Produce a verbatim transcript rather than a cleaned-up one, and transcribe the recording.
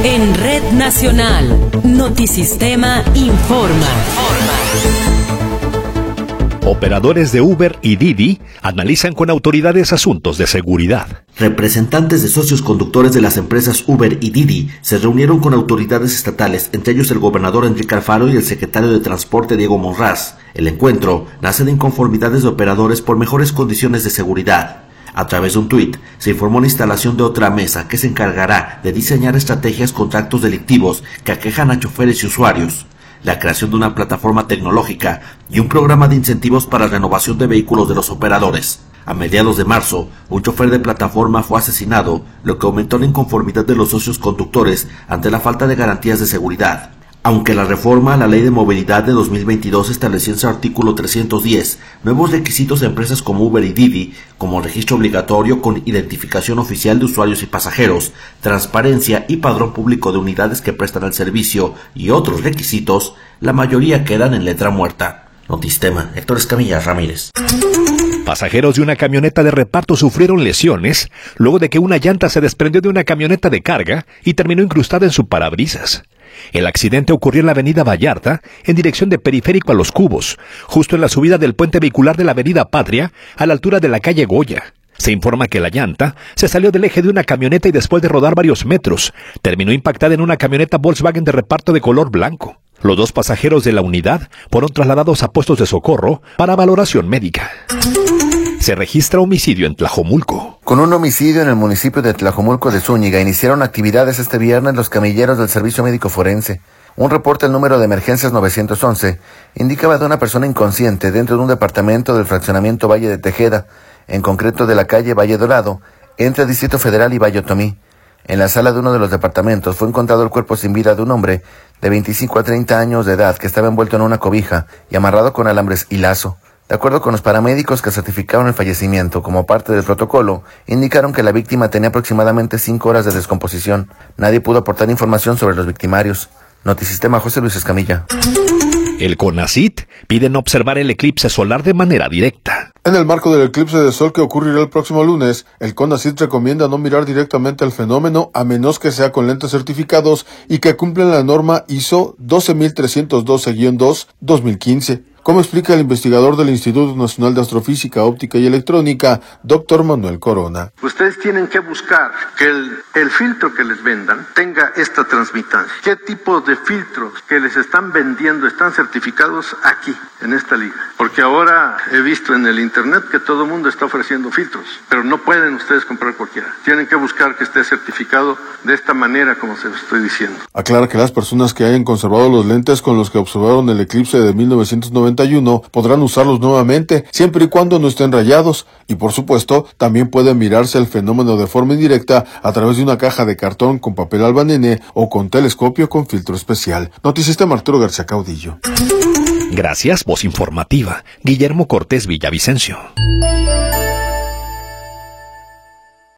En Red Nacional, Notisistema informa. Operadores de Uber y Didi analizan con autoridades asuntos de seguridad. Representantes de socios conductores de las empresas Uber y Didi se reunieron con autoridades estatales, entre ellos el gobernador Enrique Alfaro y el secretario de Transporte Diego Monraz. El encuentro nace de inconformidades de operadores por mejores condiciones de seguridad. A través de un tuit, se informó la instalación de otra mesa que se encargará de diseñar estrategias contra actos delictivos que aquejan a choferes y usuarios, la creación de una plataforma tecnológica y un programa de incentivos para renovación de vehículos de los operadores. A mediados de marzo, un chofer de plataforma fue asesinado, lo que aumentó la inconformidad de los socios conductores ante la falta de garantías de seguridad. Aunque la reforma a la Ley de Movilidad de dos mil veintidós estableció en su artículo trescientos diez nuevos requisitos a empresas como Uber y Didi, como registro obligatorio con identificación oficial de usuarios y pasajeros, transparencia y padrón público de unidades que prestan el servicio y otros requisitos, la mayoría quedan en letra muerta. Notisistema, Héctor Escamilla Ramírez. Pasajeros de una camioneta de reparto sufrieron lesiones luego de que una llanta se desprendió de una camioneta de carga y terminó incrustada en su parabrisas. El accidente ocurrió en la avenida Vallarta, en dirección de Periférico a Los Cubos, justo en la subida del puente vehicular de la avenida Patria, a la altura de la calle Goya. Se informa que la llanta se salió del eje de una camioneta y después de rodar varios metros, terminó impactada en una camioneta Volkswagen de reparto de color blanco. Los dos pasajeros de la unidad fueron trasladados a puestos de socorro para valoración médica. Se registra homicidio en Tlajomulco. Con un homicidio en el municipio de Tlajomulco de Zúñiga, iniciaron actividades este viernes los camilleros del Servicio Médico Forense. Un reporte al número de emergencias novecientos once indicaba de una persona inconsciente dentro de un departamento del fraccionamiento Valle de Tejeda, en concreto de la calle Valle Dorado, entre Distrito Federal y Valle Otomí. En la sala de uno de los departamentos fue encontrado el cuerpo sin vida de un hombre de veinticinco a treinta años de edad que estaba envuelto en una cobija y amarrado con alambres y lazo. De acuerdo con los paramédicos que certificaron el fallecimiento como parte del protocolo, indicaron que la víctima tenía aproximadamente cinco horas de descomposición. Nadie pudo aportar información sobre los victimarios. Notisistema, José Luis Escamilla. El CONACYT pide no observar el eclipse solar de manera directa. En el marco del eclipse de sol que ocurrirá el próximo lunes, el CONACYT recomienda no mirar directamente al fenómeno a menos que sea con lentes certificados y que cumplan la norma I S O doce mil trescientos doce guión dos dos mil quince. Como explica el investigador del Instituto Nacional de Astrofísica, Óptica y Electrónica, doctor Manuel Corona. Ustedes tienen que buscar que el, el filtro que les vendan tenga esta transmitancia. ¿Qué tipo de filtros que les están vendiendo están certificados aquí, en esta liga? Porque ahora he visto en el internet que todo el mundo está ofreciendo filtros, pero no pueden ustedes comprar cualquiera. Tienen que buscar que esté certificado de esta manera como se lo estoy diciendo. Aclara que las personas que hayan conservado los lentes con los que observaron el eclipse de mil novecientos noventa y uno podrán usarlos nuevamente siempre y cuando no estén rayados, y por supuesto también pueden mirarse el fenómeno de forma indirecta a través de una caja de cartón con papel albanene o con telescopio con filtro especial. Notisistema, Arturo García Caudillo. Gracias, voz informativa, Guillermo Cortés Villavicencio.